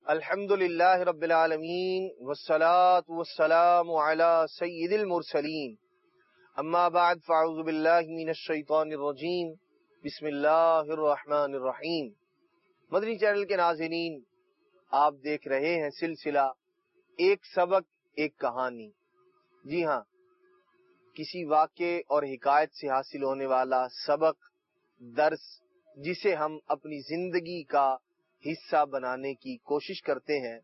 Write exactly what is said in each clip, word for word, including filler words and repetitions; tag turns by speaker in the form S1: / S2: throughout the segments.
S1: الحمدللہ رب العالمین والصلاة والسلام علی سید المرسلین اما بعد فاعوذ باللہ من الشیطان الرجیم بسم اللہ الرحمن الرحیم۔ مدنی چینل کے ناظرین، آپ دیکھ رہے ہیں سلسلہ ایک سبق ایک کہانی۔ جی ہاں، کسی واقعے اور حکایت سے حاصل ہونے والا سبق، درس، جسے ہم اپنی زندگی کا حصہ بنانے کی کوشش کرتے ہیں۔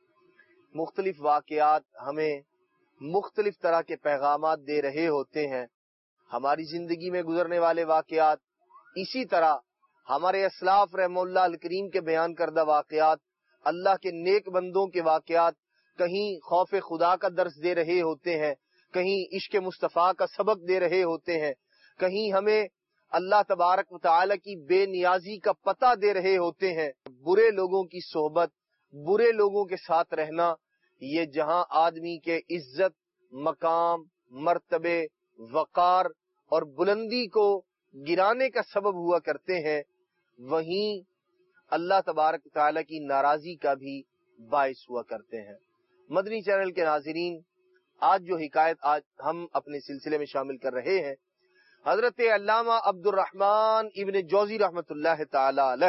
S1: مختلف واقعات ہمیں مختلف طرح کے پیغامات دے رہے ہوتے ہیں۔ ہماری زندگی میں گزرنے والے واقعات، اسی طرح ہمارے اسلاف رحمہ اللہ الکریم کے بیان کردہ واقعات، اللہ کے نیک بندوں کے واقعات، کہیں خوف خدا کا درس دے رہے ہوتے ہیں، کہیں عشق مصطفیٰ کا سبق دے رہے ہوتے ہیں، کہیں ہمیں اللہ تبارک و تعالی کی بے نیازی کا پتہ دے رہے ہوتے ہیں۔ برے لوگوں کی صحبت، برے لوگوں کے ساتھ رہنا، یہ جہاں آدمی کے عزت، مقام، مرتبے، وقار اور بلندی کو گرانے کا سبب ہوا کرتے ہیں، وہیں اللہ تبارک و تعالی کی ناراضی کا بھی باعث ہوا کرتے ہیں۔ مدنی چینل کے ناظرین، آج جو حکایت آج ہم اپنے سلسلے میں شامل کر رہے ہیں، حضرت علامہ عبد الرحمن ابن جوزی رحمۃ اللہ تعالی علیہ،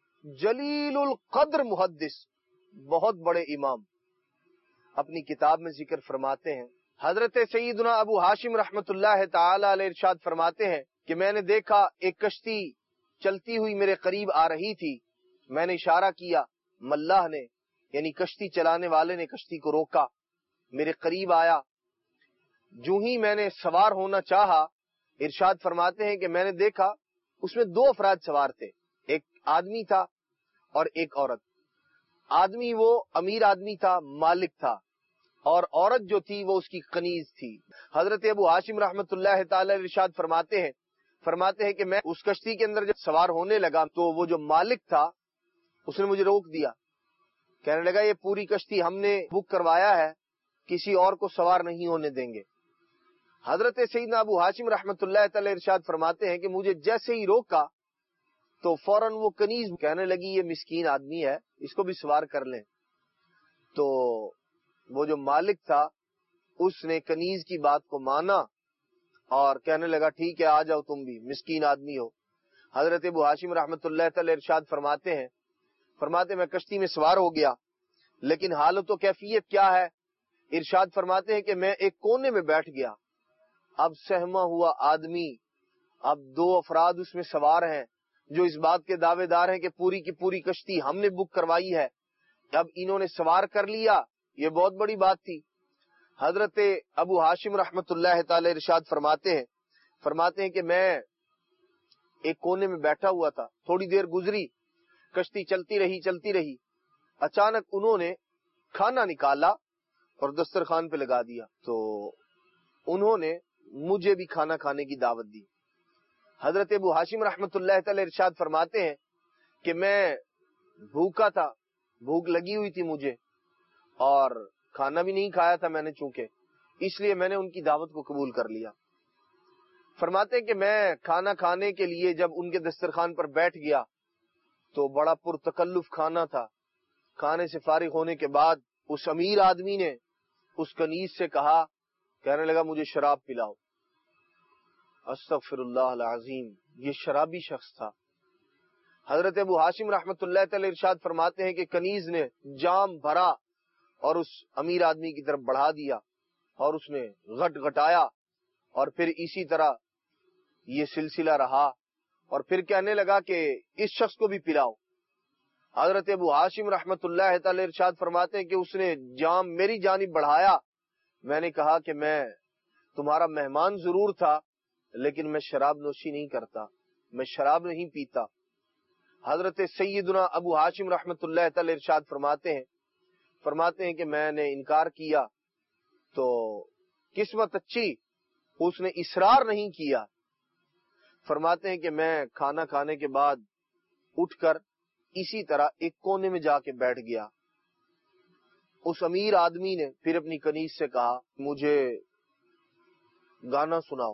S1: جلیل القدر محدث، بہت بڑے امام، اپنی کتاب میں ذکر فرماتے ہیں۔ حضرت سیدنا ابو ہاشم رحمۃ اللہ تعالی علیہ ارشاد فرماتے ہیں کہ میں نے دیکھا ایک کشتی چلتی ہوئی میرے قریب آ رہی تھی، میں نے اشارہ کیا، ملاح نے یعنی کشتی چلانے والے نے کشتی کو روکا، میرے قریب آیا، جو ہی میں نے سوار ہونا چاہا، ارشاد فرماتے ہیں کہ میں نے دیکھا اس میں دو افراد سوار تھے، ایک آدمی تھا اور ایک عورت۔ آدمی وہ امیر آدمی تھا، مالک تھا، اور عورت جو تھی وہ اس کی کنیز تھی۔ حضرت ابو ہاشم رحمۃ اللہ تعالی ارشاد فرماتے ہیں فرماتے ہیں کہ میں اس کشتی کے اندر جب سوار ہونے لگا تو وہ جو مالک تھا اس نے مجھے روک دیا، کہنے لگا یہ پوری کشتی ہم نے بک کروایا ہے، کسی اور کو سوار نہیں ہونے دیں گے۔ حضرت سیدنا ابو ہاشم رحمۃ اللہ تعالی ارشاد فرماتے ہیں کہ مجھے جیسے ہی روکا تو فوراً وہ کنیز کہنے لگی یہ مسکین آدمی ہے، اس کو بھی سوار کر لیں۔ تو وہ جو مالک تھا اس نے کنیز کی بات کو مانا اور کہنے لگا ٹھیک ہے، آ جاؤ، تم بھی مسکین آدمی ہو۔ حضرت ابو ہاشم رحمۃ اللہ تعالی ارشاد فرماتے ہیں فرماتے میں کشتی میں سوار ہو گیا، لیکن حالت و کیفیت کیا ہے؟ ارشاد فرماتے ہیں کہ میں ایک کونے میں بیٹھ گیا۔ اب سہما ہوا آدمی، اب دو افراد اس میں سوار ہیں جو اس بات کے دعوے دار ہیں کہ پوری کی پوری کشتی ہم نے بک کروائی ہے، اب انہوں نے سوار کر لیا، یہ بہت بڑی بات تھی۔ حضرت ابو ہاشم رحمۃ اللہ تعالی ارشاد فرماتے ہیں فرماتے ہیں کہ میں ایک کونے میں بیٹھا ہوا تھا، تھوڑی دیر گزری، کشتی چلتی رہی چلتی رہی اچانک انہوں نے کھانا نکالا اور دسترخوان پہ لگا دیا، تو انہوں نے مجھے بھی کھانا کھانے کی دعوت دی۔ حضرت ابو ہاشم رحمۃ اللہ تعالی ارشاد فرماتے ہیں کہ میں بھوکا تھا، بھوک لگی ہوئی تھی مجھے، اور کھانا بھی نہیں کھایا تھا میں نے، چونکہ اس لیے میں نے ان کی دعوت کو قبول کر لیا۔ فرماتے ہیں کہ میں کھانا کھانے کے لیے جب ان کے دسترخوان پر بیٹھ گیا تو بڑا پرتکلف کھانا تھا۔ کھانے سے فارغ ہونے کے بعد اس امیر آدمی نے اس کنیز سے کہا، کہنے لگا مجھے شراب پلاؤ۔ استغفر اللہ العظیم، یہ شرابی شخص تھا۔ حضرت ابو ہاشم رحمۃ اللہ تعالی ارشاد فرماتے ہیں کہ کنیز نے جام بھرا اور اس امیر آدمی کی طرف بڑھا دیا اور اس نے غٹ غٹایا، اور پھر اسی طرح یہ سلسلہ رہا، اور پھر کہنے لگا کہ اس شخص کو بھی پلاؤ۔ حضرت ابو ہاشم رحمۃ اللہ تعالی ارشاد فرماتے ہیں کہ اس نے جام میری جانب بڑھایا، میں نے کہا کہ میں تمہارا مہمان ضرور تھا لیکن میں شراب نوشی نہیں کرتا، میں شراب نہیں پیتا۔ حضرت سیدنا ابو ہاشم رحمۃ اللہ تعالی ارشاد فرماتے ہیں فرماتے ہیں کہ میں نے انکار کیا تو قسمت اچھی، اس نے اصرار نہیں کیا۔ فرماتے ہیں کہ میں کھانا کھانے کے بعد اٹھ کر اسی طرح ایک کونے میں جا کے بیٹھ گیا۔ اس امیر آدمی نے پھر اپنی کنیز سے کہا مجھے گانا سناؤ،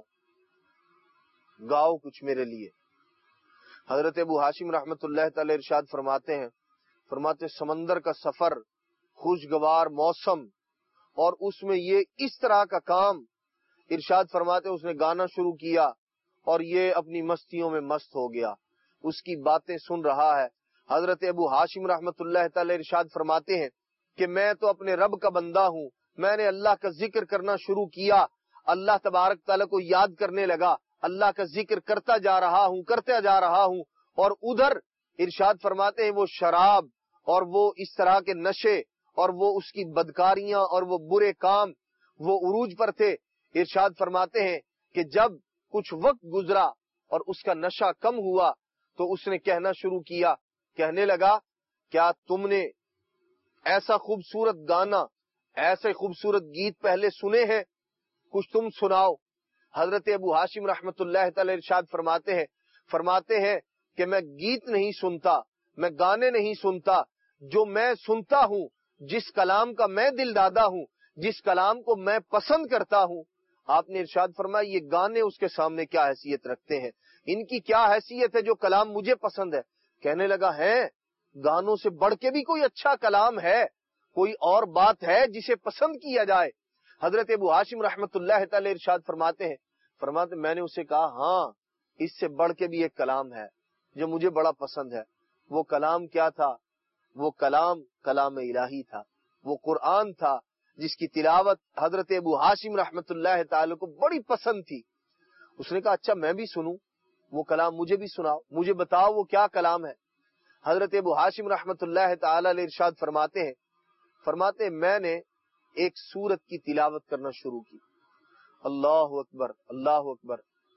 S1: گاؤ کچھ میرے لیے۔ حضرت ابو ہاشم رحمت اللہ تعالی ارشاد فرماتے ہیں فرماتے سمندر کا سفر، خوشگوار موسم، اور اس میں یہ اس طرح کا کام. ارشاد فرماتے اس نے گانا شروع کیا اور یہ اپنی مستیوں میں مست ہو گیا، اس کی باتیں سن رہا ہے. حضرت ابو ہاشم رحمت اللہ تعالی ارشاد فرماتے ہیں کہ میں تو اپنے رب کا بندہ ہوں، میں نے اللہ کا ذکر کرنا شروع کیا، اللہ تبارک تعالیٰ کو یاد کرنے لگا، اللہ کا ذکر کرتا جا رہا ہوں کرتا جا رہا ہوں اور ادھر ارشاد فرماتے ہیں وہ شراب اور وہ اس طرح کے نشے اور وہ اس کی بدکاریاں اور وہ برے کام وہ عروج پر تھے. ارشاد فرماتے ہیں کہ جب کچھ وقت گزرا اور اس کا نشہ کم ہوا تو اس نے کہنا شروع کیا، کہنے لگا کیا تم نے ایسا خوبصورت گانا، ایسے خوبصورت گیت پہلے سنے ہیں؟ کچھ تم سناؤ. حضرت ابو ہاشم رحمت اللہ تعالی ارشاد فرماتے ہیں فرماتے ہیں کہ میں گیت نہیں سنتا، میں گانے نہیں سنتا، جو میں سنتا ہوں، جس کلام کا میں دل دادا ہوں، جس کلام کو میں پسند کرتا ہوں. آپ نے ارشاد فرمایا یہ گانے اس کے سامنے کیا حیثیت رکھتے ہیں، ان کی کیا حیثیت ہے جو کلام مجھے پسند ہے. کہنے لگا ہے گانوں سے بڑھ کے بھی کوئی اچھا کلام ہے، کوئی اور بات ہے جسے پسند کیا جائے. حضرت ابو ہاشم رحمت اللہ تعالی ارشاد فرماتے ہیں فرماتے میں نے اسے کہا ہاں اس سے بڑھ کے بھی ایک کلام ہے جو مجھے بڑا پسند ہے. وہ کلام کیا تھا؟ وہ کلام کلام الہی تھا، وہ قرآن تھا جس کی تلاوت حضرت ابو ہاشم رحمت اللہ تعالی کو بڑی پسند تھی. اس نے کہا اچھا میں بھی سنوں، وہ کلام مجھے بھی سناؤ، مجھے بتاؤ وہ کیا کلام ہے. حضرت ابو ہاشم رحمت اللہ تعالی علیہ ارشاد فرماتے ہیں فرماتے ہیں میں نے ایک سورت کی تلاوت کرنا شروع کی. اللہ اکبر اللہ اکبر،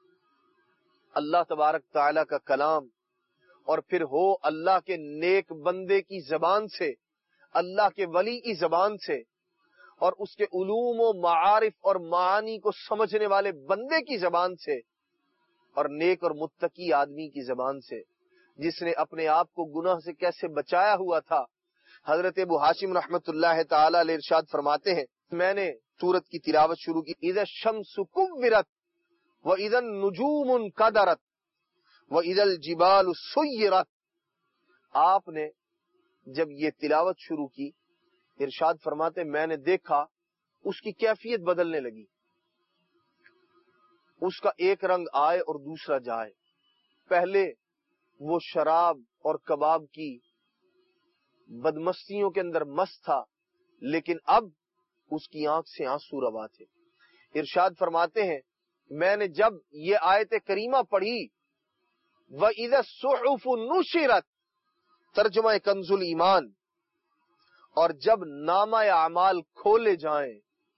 S1: اللہ تبارک تعالی کا کلام، اور پھر ہو اللہ کے نیک بندے کی زبان سے، اللہ کے ولی کی زبان سے، اور اس کے علوم و معارف اور معانی کو سمجھنے والے بندے کی زبان سے، اور نیک اور متقی آدمی کی زبان سے جس نے اپنے آپ کو گناہ سے کیسے بچایا ہوا تھا. حضرت ابو ہاشم رحمت اللہ تعالی علیہ ارشاد فرماتے ہیں میں نے سورت کی تلاوت شروع کی. اذا الشمس کورت واذا النجوم انکدرت واذا الجبال سیرت. آپ نے جب یہ تلاوت شروع کی ارشاد فرماتے میں نے دیکھا اس کی کیفیت بدلنے لگی، اس کا ایک رنگ آئے اور دوسرا جائے. پہلے وہ شراب اور کباب کی بدمستیوں کے اندر مست تھا، لیکن اب اس کی آنکھ سے آنسو روا تھے. ارشاد فرماتے ہیں میں نے جب یہ آیت کریمہ پڑھی وَإِذَا الصُّحُفُ نُشِرَتْ ترجمہ کنز الایمان، اور جب نامہ اعمال کھولے جائیں،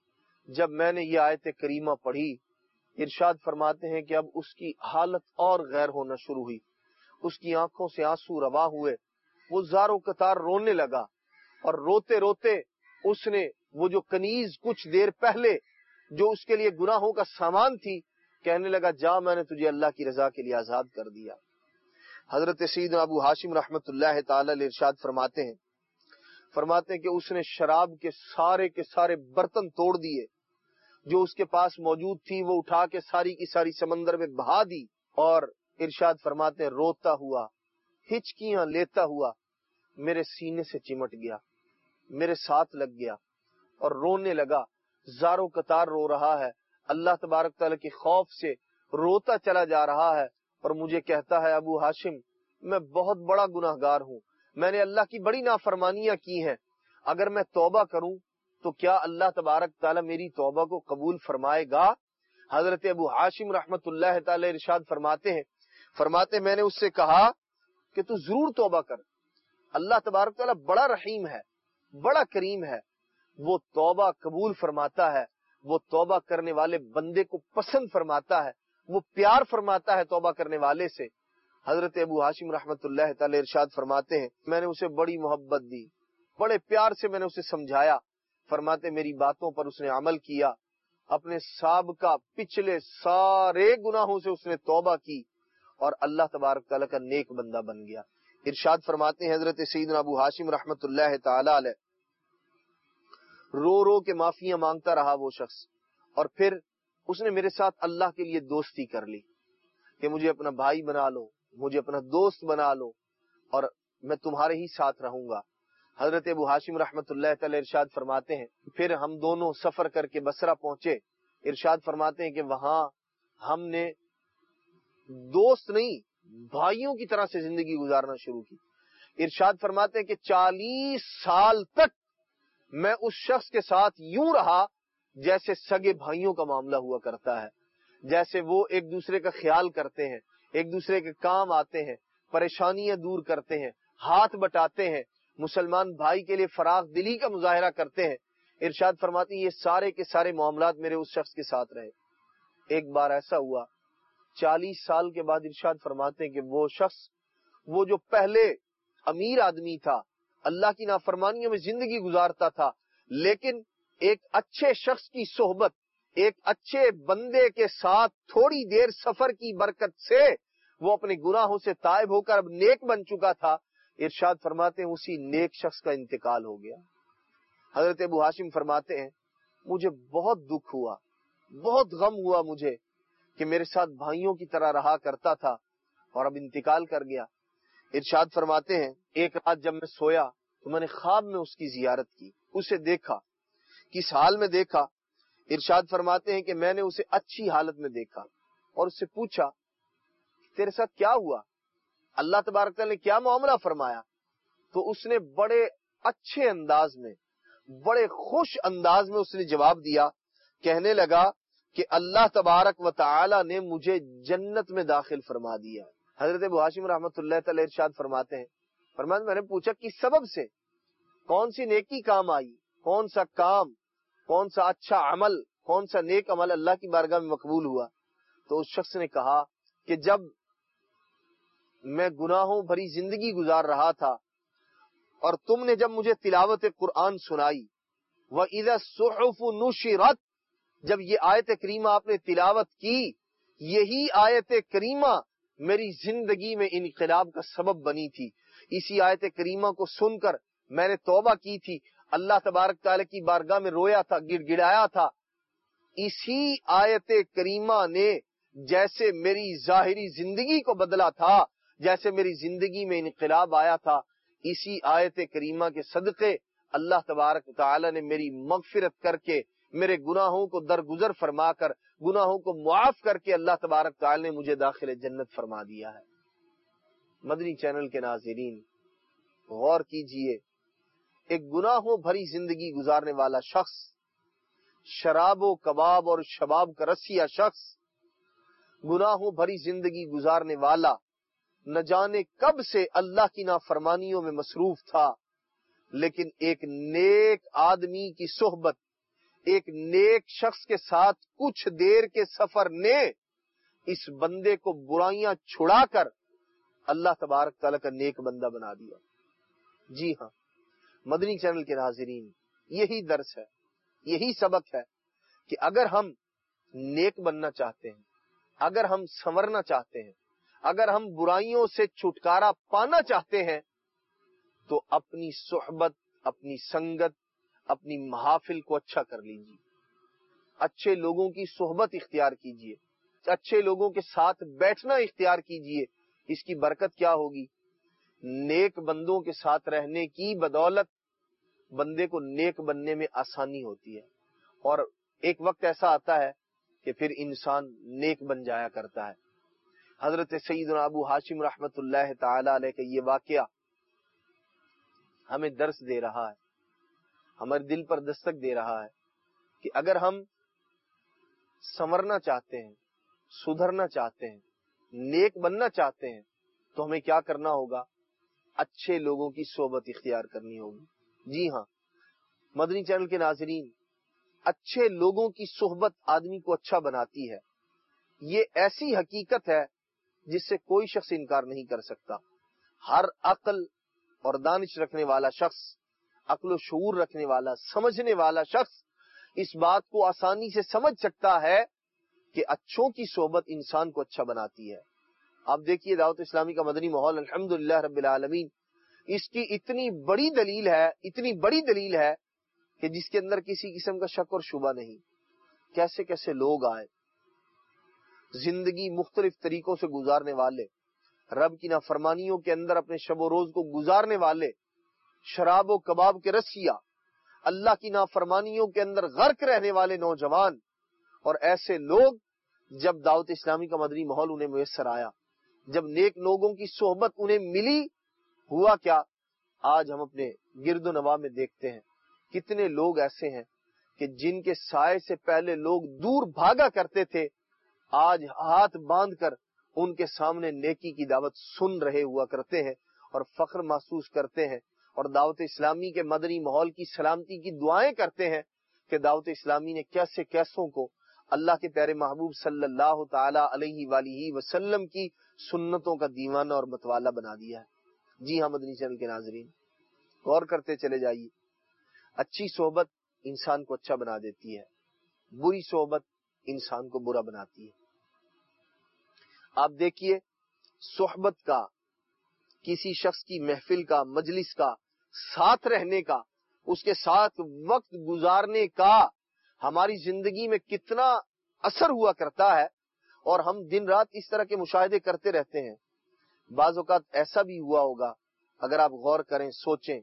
S1: جب میں نے یہ آیت کریمہ پڑھی ارشاد فرماتے ہیں کہ اب اس کی حالت اور غیر ہونا شروع ہوئی، اس کی آنکھوں سے آنسو روا ہوئے، وہ زارو قطار رونے لگا، اور روتے روتے اس نے وہ جو کنیز کچھ دیر پہلے جو اس کے لیے گناہوں کا سامان تھی کہنے لگا جا میں نے تجھے اللہ کی رضا کے لیے آزاد کر دیا. حضرت سیدنا ابو ہاشم رحمت اللہ تعالی علیہ ارشاد فرماتے ہیں فرماتے ہیں کہ اس نے شراب کے سارے کے سارے برتن توڑ دیے جو اس کے پاس موجود تھی، وہ اٹھا کے ساری کی ساری سمندر میں بہا دی، اور ارشاد فرماتے ہیں روتا ہوا ہچکیاں لیتا ہوا میرے سینے سے چمٹ گیا، میرے ساتھ لگ گیا اور رونے لگا، زارو قطار رو رہا ہے، اللہ تبارک تعالیٰ کے خوف سے روتا چلا جا رہا ہے، اور مجھے کہتا ہے ابو ہاشم میں بہت بڑا گناہگار ہوں، میں نے اللہ کی بڑی نافرمانیاں کی ہیں، اگر میں توبہ کروں تو کیا اللہ تبارک تعالیٰ میری توبہ کو قبول فرمائے گا؟ حضرت ابو ہاشم رحمت اللہ تعالی ارشاد فرماتے ہیں فرماتے میں نے اس سے کہا کہ تو ضرور توبہ کر، اللہ تبارک تعالیٰ بڑا رحیم ہے، بڑا کریم ہے، وہ توبہ قبول فرماتا ہے، وہ توبہ کرنے والے بندے کو پسند فرماتا ہے، وہ پیار فرماتا ہے توبہ کرنے والے سے. حضرت ابو ہاشم رحمت اللہ تعالی ارشاد فرماتے ہیں میں نے اسے بڑی محبت دی، بڑے پیار سے میں نے اسے سمجھایا. فرماتے میری باتوں پر اس نے عمل کیا، اپنے سابقہ پچھلے سارے گناہوں سے اس نے توبہ کی اور اللہ تبارک تعالیٰ کا نیک بندہ بن گیا. ارشاد فرماتے ہیں حضرت سیدنا ابو ہاشم رحمت اللہ تعالی علیہ رو رو کے معافیاں مانگتا رہا وہ شخص، اور پھر اس نے میرے ساتھ اللہ کے لیے دوستی کر لی کہ مجھے اپنا بھائی بنا لو، مجھے اپنا دوست بنا لو، اور میں تمہارے ہی ساتھ رہوں گا۔ حضرت ابو ہاشم رحمت اللہ تعالی ارشاد فرماتے ہیں پھر ہم دونوں سفر کر کے بصرہ پہنچے۔ ارشاد فرماتے ہیں کہ وہاں ہم نے دوست نہیں بھائیوں کی طرح سے زندگی گزارنا شروع کی۔ ارشاد فرماتے ہیں کہ چالیس سال تک میں اس شخص کے ساتھ یوں رہا جیسے سگے بھائیوں کا معاملہ ہوا کرتا ہے، جیسے وہ ایک دوسرے کا خیال کرتے ہیں، ایک دوسرے کے کام آتے ہیں، پریشانیاں دور کرتے ہیں، ہاتھ بٹاتے ہیں، مسلمان بھائی کے لیے فراخ دلی کا مظاہرہ کرتے ہیں۔ ارشاد فرماتے ہیں یہ سارے کے سارے معاملات میرے اس شخص کے ساتھ رہے۔ ایک بار ایسا ہوا چالیس سال کے بعد ارشاد فرماتے ہیں کہ وہ شخص، وہ جو پہلے امیر آدمی تھا، اللہ کی نافرمانیوں میں زندگی گزارتا تھا، لیکن ایک اچھے شخص کی صحبت، ایک اچھے بندے کے ساتھ تھوڑی دیر سفر کی برکت سے وہ اپنے گناہوں سے تائب ہو کر اب نیک بن چکا تھا۔ ارشاد فرماتے ہیں اسی نیک شخص کا انتقال ہو گیا۔ حضرت ابو ہاشم فرماتے ہیں مجھے بہت دکھ ہوا، بہت غم ہوا مجھے کہ میرے ساتھ بھائیوں کی طرح رہا کرتا تھا اور اب انتقال کر گیا۔ ارشاد فرماتے ہیں ایک رات جب میں سویا تو میں نے خواب میں اس کی زیارت کی، اسے دیکھا۔ کس حال میں دیکھا؟ ارشاد فرماتے ہیں کہ میں نے اسے اچھی حالت میں دیکھا اور اس سے پوچھا تیرے ساتھ کیا ہوا، اللہ تبارک تعالیٰ نے کیا معاملہ فرمایا؟ تو اس نے بڑے اچھے انداز میں، بڑے خوش انداز میں اس نے جواب دیا، کہنے لگا کہ اللہ تبارک و تعالی نے مجھے جنت میں داخل فرما دیا۔ حضرت ابو ہاشم رحمت اللہ تعالی ارشاد فرماتے ہیں فرماتے میں نے پوچھا کس سبب سے، کون سی نیکی کام آئی، کون سا کام، کون سا اچھا عمل، کون سا نیک عمل اللہ کی بارگاہ میں مقبول ہوا؟ تو اس شخص نے کہا کہ جب میں گناہوں بھری زندگی گزار رہا تھا اور تم نے جب مجھے تلاوت قرآن سنائی، وَإِذَا الصُّحُفُ نُشِرَتْ، جب یہ آیت کریمہ آپ نے تلاوت کی، یہی آیت کریمہ میری زندگی میں انقلاب کا سبب بنی تھی۔ اسی آیت کریمہ کو سن کر میں نے توبہ کی تھی، اللہ تبارک تعالیٰ کی بارگاہ میں رویا تھا، گڑ گڑایا تھا۔ اسی آیت کریمہ نے جیسے میری ظاہری زندگی کو بدلا تھا، جیسے میری زندگی میں انقلاب آیا تھا، اسی آیت کریمہ کے صدقے اللہ تبارک تعالیٰ نے میری مغفرت کر کے، میرے گناہوں کو درگزر فرما کر، گناہوں کو معاف کر کے اللہ تبارک تعالیٰ نے مجھے داخل جنت فرما دیا ہے۔ مدنی چینل کے ناظرین غور کیجئے، ایک گناہوں بھری زندگی گزارنے والا شخص، شراب و کباب اور شباب کا رسیہ شخص، گناہوں بھری زندگی گزارنے والا، نہ جانے کب سے اللہ کی نافرمانیوں میں مصروف تھا، لیکن ایک نیک آدمی کی صحبت، ایک نیک شخص کے ساتھ کچھ دیر کے سفر نے اس بندے کو برائیاں چھڑا کر اللہ تبارک تعالیٰ کا نیک بندہ بنا دیا۔ جی ہاں مدنی چینل کے ناظرین، یہی درس ہے، یہی سبق ہے کہ اگر ہم نیک بننا چاہتے ہیں، اگر ہم سنورنا چاہتے ہیں، اگر ہم برائیوں سے چھٹکارا پانا چاہتے ہیں، تو اپنی صحبت، اپنی سنگت، اپنی محافل کو اچھا کر لیجیے، اچھے لوگوں کی صحبت اختیار کیجیے، اچھے لوگوں کے ساتھ بیٹھنا اختیار کیجیے۔ اس کی برکت کیا ہوگی؟ نیک بندوں کے ساتھ رہنے کی بدولت بندے کو نیک بننے میں آسانی ہوتی ہے، اور ایک وقت ایسا آتا ہے کہ پھر انسان نیک بن جایا کرتا ہے۔ حضرت سیدنا ابو ہاشم رحمت اللہ تعالی علیہ کا یہ واقعہ ہمیں درس دے رہا ہے، ہمارے دل پر دستک دے رہا ہے کہ اگر ہم سنورنا چاہتے ہیں، سدھرنا چاہتے ہیں، نیک بننا چاہتے ہیں، تو ہمیں کیا کرنا ہوگا؟ اچھے لوگوں کی صحبت اختیار کرنی ہوگی۔ جی ہاں مدنی چینل کے ناظرین، اچھے لوگوں کی صحبت آدمی کو اچھا بناتی ہے۔ یہ ایسی حقیقت ہے جس سے کوئی شخص انکار نہیں کر سکتا۔ ہر عقل اور دانش رکھنے والا شخص، عقل و شعور رکھنے والا، سمجھنے والا شخص اس بات کو آسانی سے سمجھ سکتا ہے کہ اچھوں کی صحبت انسان کو اچھا بناتی ہے۔ آپ دیکھیے دعوت اسلامی کا مدنی ماحول الحمدللہ رب العالمین، اس کی اتنی بڑی دلیل ہے، اتنی بڑی دلیل ہے کہ جس کے اندر کسی قسم کا شک اور شبہ نہیں۔ کیسے کیسے لوگ آئے، زندگی مختلف طریقوں سے گزارنے والے، رب کی نافرمانیوں کے اندر اپنے شب و روز کو گزارنے والے، شراب و کباب کے رسیا، اللہ کی نافرمانیوں کے اندر غرق رہنے والے نوجوان اور ایسے لوگ، جب دعوت اسلامی کا مدنی ماحول انہیں میسر آیا، جب نیک لوگوں کی صحبت انہیں ملی، ہوا کیا؟ آج ہم اپنے گرد و نواح میں دیکھتے ہیں کتنے لوگ ایسے ہیں کہ جن کے سائے سے پہلے لوگ دور بھاگا کرتے تھے، آج ہاتھ باندھ کر ان کے سامنے نیکی کی دعوت سن رہے ہوا کرتے ہیں اور فخر محسوس کرتے ہیں اور دعوت اسلامی کے مدنی ماحول کی سلامتی کی دعائیں کرتے ہیں کہ دعوت اسلامی نے کیسے کیسوں کو اللہ کے پیارے محبوب صلی اللہ تعالی علیہ وآلہ وسلم کی سنتوں کا دیوانہ اور متوالا بنا دیا ہے۔ جی ہاں مدنی چینل کے ناظرین، غور کرتے چلے جائیے، اچھی صحبت انسان کو اچھا بنا دیتی ہے، بری صحبت انسان کو برا بناتی ہے۔ آپ دیکھیے، صحبت کا، کسی شخص کی محفل کا، مجلس کا، ساتھ رہنے کا، اس کے ساتھ وقت گزارنے کا ہماری زندگی میں کتنا اثر ہوا کرتا ہے، اور ہم دن رات اس طرح کے مشاہدے کرتے رہتے ہیں۔ بعض اوقات ایسا بھی ہوا ہوگا، اگر آپ غور کریں، سوچیں،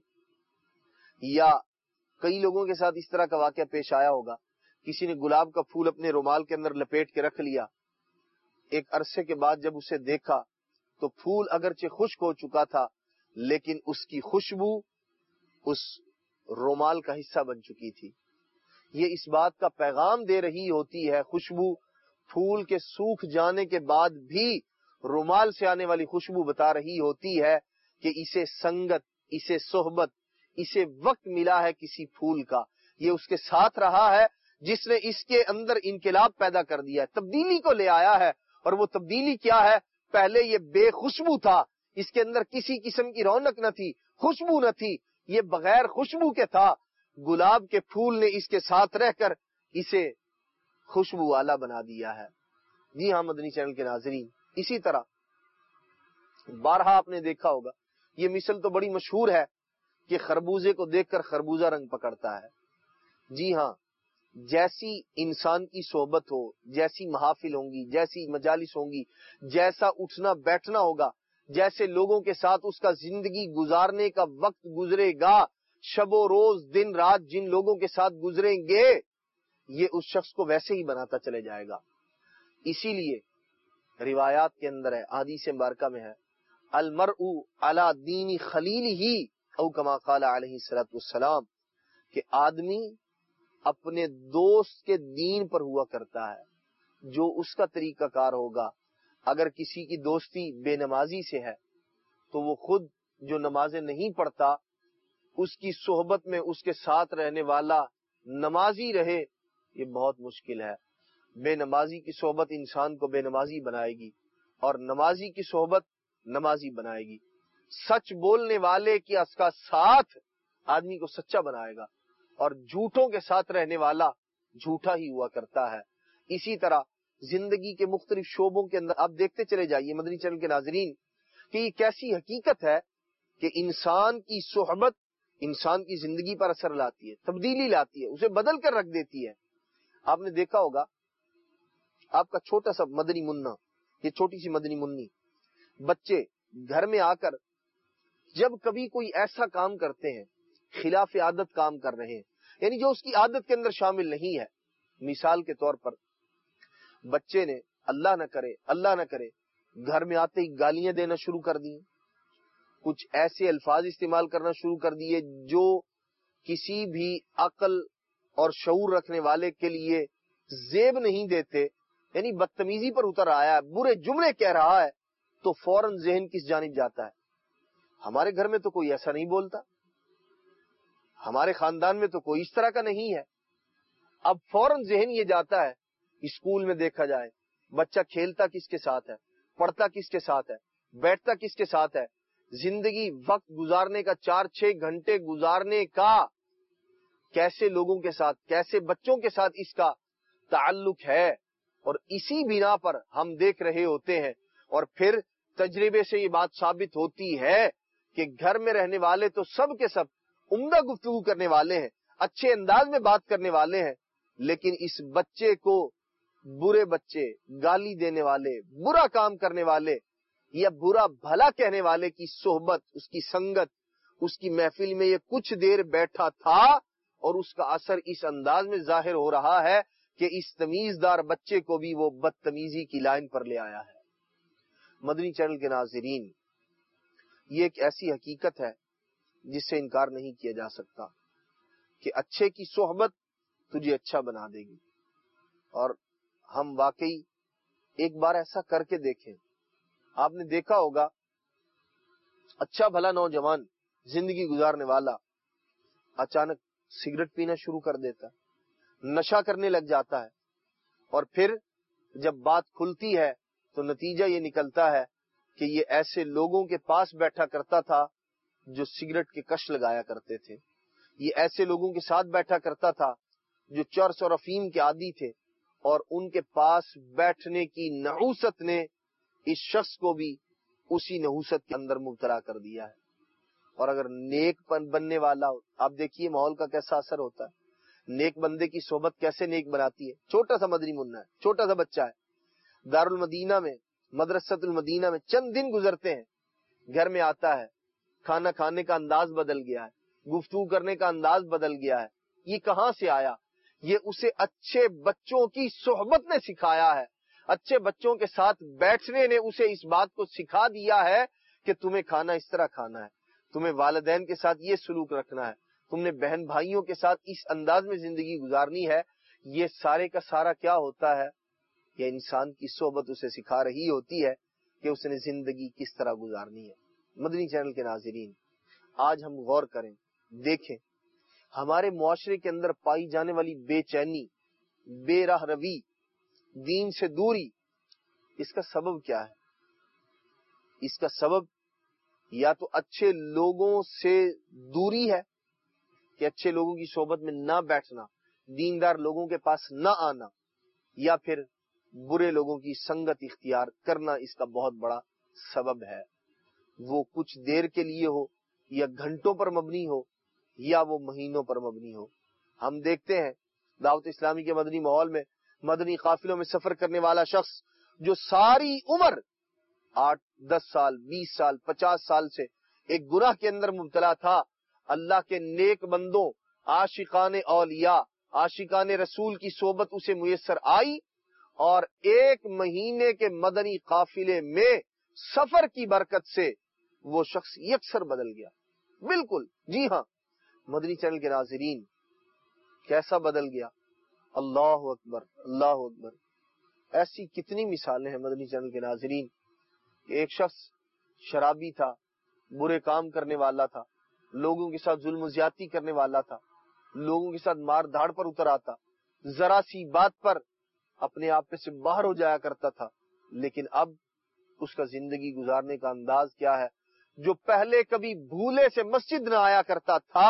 S1: یا کئی لوگوں کے ساتھ اس طرح کا واقعہ پیش آیا ہوگا، کسی نے گلاب کا پھول اپنے رومال کے اندر لپیٹ کے رکھ لیا، ایک عرصے کے بعد جب اسے دیکھا تو پھول اگرچہ خشک ہو چکا تھا، لیکن اس کی خوشبو اس رومال کا حصہ بن چکی تھی۔ یہ اس بات کا پیغام دے رہی ہوتی ہے، خوشبو پھول کے سوکھ جانے کے بعد بھی رومال سے آنے والی خوشبو بتا رہی ہوتی ہے کہ اسے سنگت، اسے صحبت، اسے وقت ملا ہے کسی پھول کا، یہ اس کے ساتھ رہا ہے جس نے اس کے اندر انقلاب پیدا کر دیا ہے، تبدیلی کو لے آیا ہے۔ اور وہ تبدیلی کیا ہے؟ پہلے یہ بے خوشبو تھا، اس کے اندر کسی قسم کی رونق نہ تھی، خوشبو نہ تھی، یہ بغیر خوشبو کے تھا۔ گلاب کے پھول نے اس کے ساتھ رہ کر اسے خوشبو والا بنا دیا ہے۔ جی ہاں مدنی چینل کے ناظرین، اسی طرح بارہا آپ نے دیکھا ہوگا، یہ مثل تو بڑی مشہور ہے کہ خربوزے کو دیکھ کر خربوزہ رنگ پکڑتا ہے۔ جی ہاں، جیسی انسان کی صحبت ہو، جیسی محافل ہوں گی، جیسی مجالس ہوں گی، جیسا اٹھنا بیٹھنا ہوگا، جیسے لوگوں کے ساتھ اس کا زندگی گزارنے کا وقت گزرے گا، شب و روز دن رات جن لوگوں کے ساتھ گزریں گے، یہ اس شخص کو ویسے ہی بناتا چلے جائے گا۔ اسی لیے روایات کے اندر ہے، حدیث مبارکہ میں ہے، المرء علی دین خلیلہ او کما قال علیہ الصلوۃ والسلام، کہ آدمی اپنے دوست کے دین پر ہوا کرتا ہے، جو اس کا طریقہ کار ہوگا۔ اگر کسی کی دوستی بے نمازی سے ہے تو وہ خود جو نمازیں نہیں پڑھتا، اس کی صحبت میں اس کے ساتھ رہنے والا نمازی رہے، یہ بہت مشکل ہے۔ بے نمازی کی صحبت انسان کو بے نمازی بنائے گی، اور نمازی کی صحبت نمازی بنائے گی۔ سچ بولنے والے کی اس کا ساتھ آدمی کو سچا بنائے گا، اور جھوٹوں کے ساتھ رہنے والا جھوٹا ہی ہوا کرتا ہے۔ اسی طرح زندگی کے مختلف شعبوں کے اندر آپ دیکھتے چلے جائیے مدنی چینل کے ناظرین کہ یہ کیسی حقیقت ہے کہ انسان کی صحبت انسان کی زندگی پر اثر لاتی ہے، تبدیلی لاتی ہے، اسے بدل کر رکھ دیتی ہے۔ آپ نے دیکھا ہوگا، آپ کا چھوٹا سا مدنی منا، یہ چھوٹی سی مدنی منی بچے گھر میں آ کر جب کبھی کوئی ایسا کام کرتے ہیں، خلاف عادت کام کر رہے ہیں، یعنی جو اس کی عادت کے اندر شامل نہیں ہے، مثال کے طور پر بچے نے اللہ نہ کرے اللہ نہ کرے گھر میں آتے ہی گالیاں دینا شروع کر دی، کچھ ایسے الفاظ استعمال کرنا شروع کر دیے جو کسی بھی عقل اور شعور رکھنے والے کے لیے زیب نہیں دیتے، یعنی بدتمیزی پر اتر آیا ہے، برے جملے کہہ رہا ہے، تو فوراً ذہن کس جانب جاتا ہے؟ ہمارے گھر میں تو کوئی ایسا نہیں بولتا، ہمارے خاندان میں تو کوئی اس طرح کا نہیں ہے۔ اب فوراً ذہن یہ جاتا ہے، اسکول میں دیکھا جائے بچہ کھیلتا کس کے ساتھ ہے، پڑھتا کس کے ساتھ ہے، بیٹھتا کس کے ساتھ ہے، زندگی وقت گزارنے کا چار چھ گھنٹے گزارنے کا کیسے لوگوں کے ساتھ، کیسے بچوں کے ساتھ اس کا تعلق ہے، اور اسی بنا پر ہم دیکھ رہے ہوتے ہیں، اور پھر تجربے سے یہ بات ثابت ہوتی ہے کہ گھر میں رہنے والے تو سب کے سب عمدہ گفتگو کرنے والے ہیں، اچھے انداز میں بات کرنے والے ہیں، لیکن اس بچے کو برے بچے، گالی دینے والے، برا کام کرنے والے، یا برا بھلا کہنے والے کی صحبت، اس کی سنگت، اس کی محفل میں یہ کچھ دیر بیٹھا تھا اور اس کا اثر اس انداز میں ظاہر ہو رہا ہے کہ اس تمیزدار بچے کو بھی وہ بدتمیزی کی لائن پر لے آیا ہے۔ مدنی چینل کے ناظرین، یہ ایک ایسی حقیقت ہے جس سے انکار نہیں کیا جا سکتا کہ اچھے کی صحبت تجھے اچھا بنا دے گی۔ اور ہم واقعی ایک بار ایسا کر کے دیکھیں، آپ نے دیکھا ہوگا اچھا بھلا نوجوان زندگی گزارنے والا اچانک سگریٹ پینا شروع کر دیتا ہے، نشہ کرنے لگ جاتا ہے، اور پھر جب بات کھلتی ہے تو نتیجہ یہ نکلتا ہے کہ یہ ایسے لوگوں کے پاس بیٹھا کرتا تھا جو سگریٹ کے کش لگایا کرتے تھے، یہ ایسے لوگوں کے ساتھ بیٹھا کرتا تھا جو چرس اور افیم کے عادی تھے، اور ان کے پاس بیٹھنے کی نحوست نے اس شخص کو بھی اسی نحوست کے اندر مبتلا کر دیا ہے۔ اور اگر نیک بننے والا ہو، آپ دیکھیے ماحول کا کیسا اثر ہوتا ہے، نیک بندے کی صحبت کیسے نیک بناتی ہے۔ چھوٹا سا مدنی منا ہے، چھوٹا سا بچہ ہے، دارالمدینہ میں، مدرسۃ المدینہ میں چند دن گزرتے ہیں، گھر میں آتا ہے، کھانا کھانے کا انداز بدل گیا ہے، گفتگو کرنے کا انداز بدل گیا ہے۔ یہ کہاں سے آیا؟ یہ اسے اچھے بچوں کی صحبت نے سکھایا ہے، اچھے بچوں کے ساتھ بیٹھنے نے اسے اس بات کو سکھا دیا ہے کہ تمہیں کھانا اس طرح کھانا ہے، تمہیں والدین کے ساتھ یہ سلوک رکھنا ہے، تم نے بہن بھائیوں کے ساتھ اس انداز میں زندگی گزارنی ہے۔ یہ سارے کا سارا کیا ہوتا ہے؟ یہ انسان کی صحبت اسے سکھا رہی ہوتی ہے کہ اس نے زندگی کس طرح گزارنی ہے۔ مدنی چینل کے ناظرین، آج ہم غور کریں، دیکھیں ہمارے معاشرے کے اندر پائی جانے والی بے چینی، بے راہ روی، دین سے دوری، اس کا سبب کیا ہے؟ اس کا سبب یا تو اچھے لوگوں سے دوری ہے کہ اچھے لوگوں کی صحبت میں نہ بیٹھنا، دیندار لوگوں کے پاس نہ آنا، یا پھر برے لوگوں کی سنگت اختیار کرنا اس کا بہت بڑا سبب ہے۔ وہ کچھ دیر کے لیے ہو یا گھنٹوں پر مبنی ہو یا وہ مہینوں پر مبنی ہو۔ ہم دیکھتے ہیں دعوت اسلامی کے مدنی ماحول میں مدنی قافلوں میں سفر کرنے والا شخص جو ساری عمر آٹھ دس سال بیس سال پچاس سال سے ایک گناہ کے اندر مبتلا تھا، اللہ کے نیک بندوں، عاشقان اولیاء، عاشقان رسول کی صحبت اسے میسر آئی، اور ایک مہینے کے مدنی قافلے میں سفر کی برکت سے وہ شخص یکسر بدل گیا۔ بالکل، جی ہاں مدنی چینل کے ناظرین، کیسا بدل گیا؟ اللہ اکبر، اللہ اکبر۔ ایسی کتنی مثالیں ہیں مدنی چینل کے ناظرین کہ ایک شخص شرابی تھا، برے کام کرنے والا تھا، لوگوں کے ساتھ ظلم و زیادتی کرنے والا تھا، لوگوں کے ساتھ مار دھاڑ پر اتر آتا، ذرا سی بات پر اپنے آپ پہ سے باہر ہو جایا کرتا تھا، لیکن اب اس کا زندگی گزارنے کا انداز کیا ہے؟ جو پہلے کبھی بھولے سے مسجد نہ آیا کرتا تھا،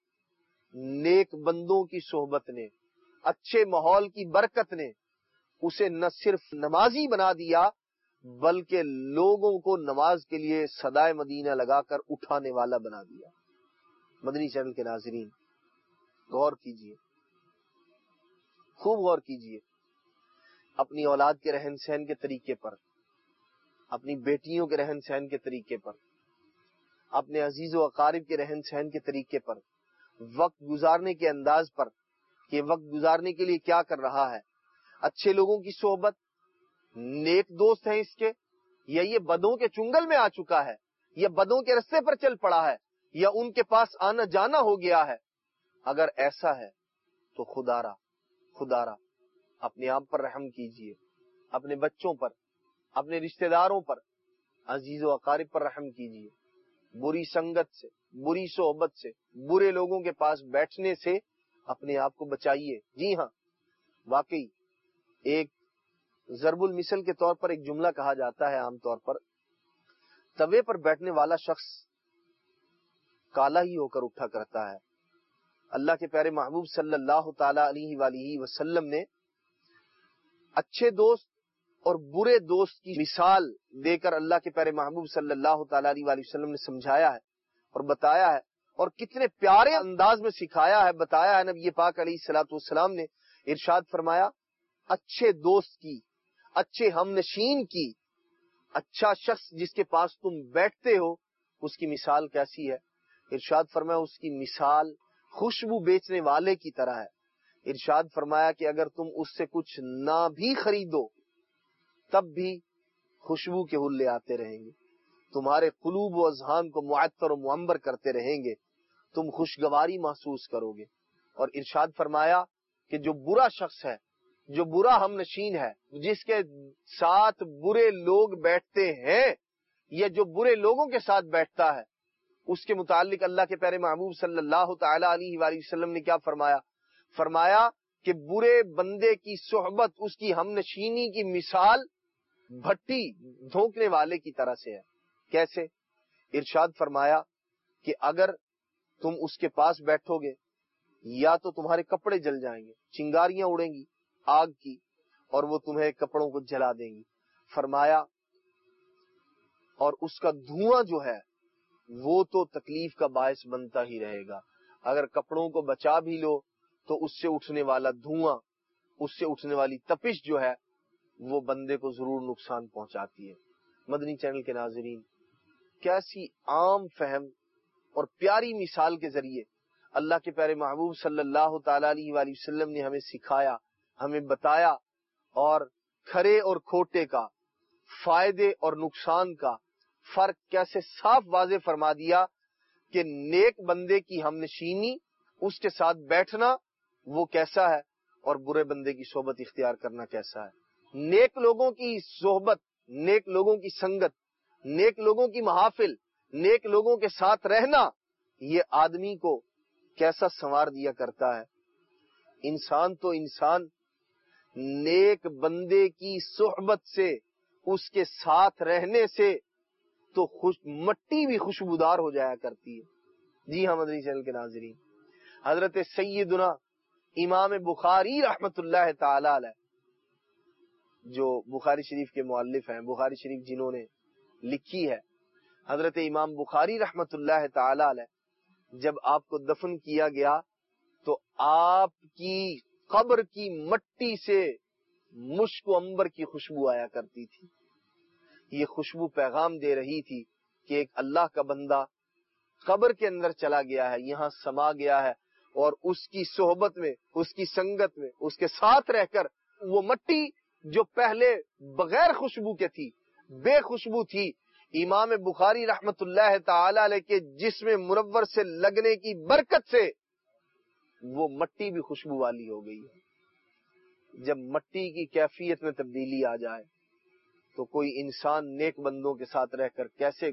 S1: نیک بندوں کی صحبت نے، اچھے ماحول کی برکت نے اسے نہ صرف نمازی بنا دیا بلکہ لوگوں کو نماز کے لیے صدائے مدینہ لگا کر اٹھانے والا بنا دیا۔ مدنی چینل کے ناظرین، غور کیجئے، خوب غور کیجئے اپنی اولاد کے رہن سہن کے طریقے پر، اپنی بیٹیوں کے رہن سہن کے طریقے پر، اپنے عزیز و اقارب کے رہن سہن کے طریقے پر، وقت گزارنے کے انداز پر کہ وقت گزارنے کے لیے کیا کر رہا ہے۔ اچھے لوگوں کی صحبت، نیک دوست ہیں اس کے، یا یہ بدوں کے چنگل میں آ چکا ہے، یا بدوں کے رستے پر چل پڑا ہے، یا ان کے پاس آنا جانا ہو گیا ہے۔ اگر ایسا ہے تو خدا را خدا را اپنے آپ پر رحم کیجئے، اپنے بچوں پر، اپنے رشتہ داروں پر، عزیز و اقارب پر رحم کیجئے۔ بری سنگت سے، بری صحبت سے، برے لوگوں کے پاس بیٹھنے سے اپنے آپ کو بچائیے۔ جی ہاں، واقعی ایک ضرب المثل کے طور پر ایک جملہ کہا جاتا ہے عام طور پر، توے پر بیٹھنے والا شخص کالا ہی ہو کر اٹھا کرتا ہے۔ اللہ کے پیارے محبوب صلی اللہ تعالی علیہ وآلہ وسلم نے اچھے دوست اور برے دوست کی مثال دے کر اللہ کے پیارے محبوب صلی اللہ تعالی علیہ وآلہ وسلم نے سمجھایا ہے اور بتایا ہے، اور کتنے پیارے انداز میں سکھایا ہے، بتایا ہے۔ نبی پاک علیہ الصلوۃ والسلام نے ارشاد فرمایا، اچھے دوست کی، اچھے ہم نشین کی، اچھا شخص جس کے پاس تم بیٹھتے ہو اس کی مثال کیسی ہے؟ ارشاد فرمایا اس کی مثال خوشبو بیچنے والے کی طرح ہے۔ ارشاد فرمایا کہ اگر تم اس سے کچھ نہ بھی خریدو تب بھی خوشبو کے حلے آتے رہیں گے، تمہارے قلوب و اذہان کو معطر و معمر کرتے رہیں گے، تم خوشگواری محسوس کرو گے۔ اور ارشاد فرمایا کہ جو برا شخص ہے، جو برا ہم نشین ہے، جس کے ساتھ برے لوگ بیٹھتے ہیں یا جو برے لوگوں کے ساتھ بیٹھتا ہے، اس کے متعلق اللہ کے پیارے محبوب صلی اللہ تعالی علیہ وآلہ وسلم نے کیا فرمایا؟ فرمایا کہ برے بندے کی صحبت، اس کی ہم نشینی کی مثال بھٹی دھونکنے والے کی طرح سے ہے۔ کیسے؟ ارشاد فرمایا کہ اگر تم اس کے پاس بیٹھو گے یا تو تمہارے کپڑے جل جائیں گے، چنگاریاں اڑیں گی آگ کی اور وہ تمہیں کپڑوں کو جلا دیں گی۔ فرمایا اور اس کا دھواں جو ہے وہ تو تکلیف کا باعث بنتا ہی رہے گا۔ اگر کپڑوں کو بچا بھی لو تو اس سے اٹھنے والا دھواں، اس سے اٹھنے والی تپش جو ہے وہ بندے کو ضرور نقصان پہنچاتی ہے۔ مدنی چینل کے ناظرین، کیسی عام فہم اور پیاری مثال کے ذریعے اللہ کے پیارے محبوب صلی اللہ تعالی علیہ وآلہ وسلم نے ہمیں سکھایا، ہمیں بتایا، اور کھرے اور کھوٹے کا، فائدے اور نقصان کا فرق کیسے صاف واضح فرما دیا کہ نیک بندے کی ہم نشینی، اس کے ساتھ بیٹھنا وہ کیسا ہے اور برے بندے کی صحبت اختیار کرنا کیسا ہے۔ نیک لوگوں کی صحبت، نیک لوگوں کی سنگت، نیک لوگوں کی محافل، نیک لوگوں کے ساتھ رہنا، یہ آدمی کو کیسا سنوار دیا کرتا ہے۔ انسان تو انسان نیک بندے کی صحبت سے، اس کے ساتھ رہنے سے تو خوش مٹی بھی خوشبودار ہو جایا کرتی ہے۔ جی ہاں مدنی چینل کے ناظرین، حضرت سیدنا امام بخاری رحمت اللہ تعالی علیہ، جو بخاری شریف کے مؤلف ہیں، بخاری شریف جنہوں نے لکھی ہے، حضرت امام بخاری رحمت اللہ تعالی علیہ جب آپ کو دفن کیا گیا تو آپ کی قبر کی مٹی سے مشک و عنبر کی خوشبو آیا کرتی تھی۔ یہ خوشبو پیغام دے رہی تھی کہ ایک اللہ کا بندہ قبر کے اندر چلا گیا ہے، یہاں سما گیا ہے، اور اس کی صحبت میں، اس کی سنگت میں، اس کے ساتھ رہ کر وہ مٹی جو پہلے بغیر خوشبو کے تھی، بے خوشبو تھی، امام بخاری رحمت اللہ تعالی علیہ کے جسم منور سے لگنے کی برکت سے وہ مٹی بھی خوشبو والی ہو گئی ہے۔ جب مٹی کی کیفیت میں تبدیلی آ جائے تو کوئی انسان نیک بندوں کے ساتھ رہ کر کیسے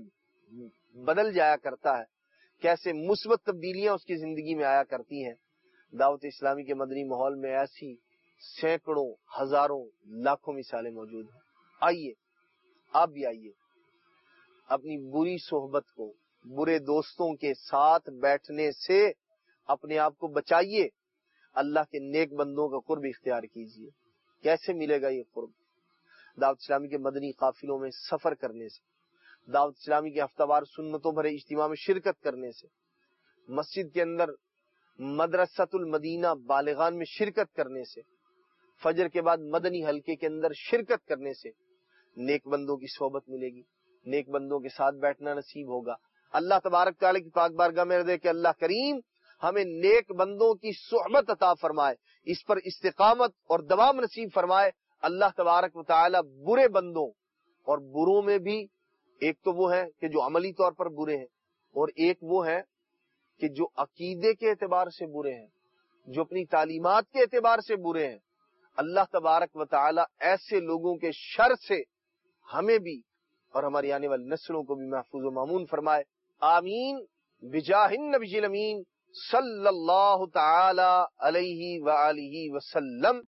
S1: بدل جایا کرتا ہے، کیسے مثبت تبدیلیاں اس کی زندگی میں آیا کرتی ہیں۔ دعوت اسلامی کے مدنی ماحول میں ایسی سینکڑوں، ہزاروں، لاکھوں مثالیں موجود ہیں۔ آئیے، آپ بھی آئیے، اپنی بری صحبت کو، برے دوستوں کے ساتھ بیٹھنے سے اپنے آپ کو بچائیے، اللہ کے نیک بندوں کا قرب اختیار کیجیے۔ کیسے ملے گا یہ قرب؟ دعوت اسلامی کے مدنی قافلوں میں سفر کرنے سے، دعوت اسلامی کے ہفتہ وار سنتوں بھرے اجتماع میں شرکت کرنے سے، مسجد کے اندر مدرسۃ المدینہ بالغان میں شرکت کرنے سے، فجر کے بعد مدنی حلقے کے اندر شرکت کرنے سے نیک بندوں کی صحبت ملے گی، نیک بندوں کے ساتھ بیٹھنا نصیب ہوگا۔ اللہ تبارک تعالیٰ کی پاک بارگاہ میں دے کہ اللہ کریم ہمیں نیک بندوں کی صحبت عطا فرمائے، اس پر استقامت اور دوام نصیب فرمائے۔ اللہ تبارک و تعالیٰ برے بندوں، اور بروں میں بھی ایک تو وہ ہیں کہ جو عملی طور پر برے ہیں، اور ایک وہ ہیں کہ جو عقیدے کے اعتبار سے برے ہیں، جو اپنی تعلیمات کے اعتبار سے برے ہیں۔ اللہ تبارک و تعالیٰ ایسے لوگوں کے شر سے ہمیں بھی اور ہماری آنے والی نسلوں کو بھی محفوظ و مامون فرمائے۔ آمین بجاہ النبی الامین صلی اللہ تعالی علیہ وآلہ وسلم۔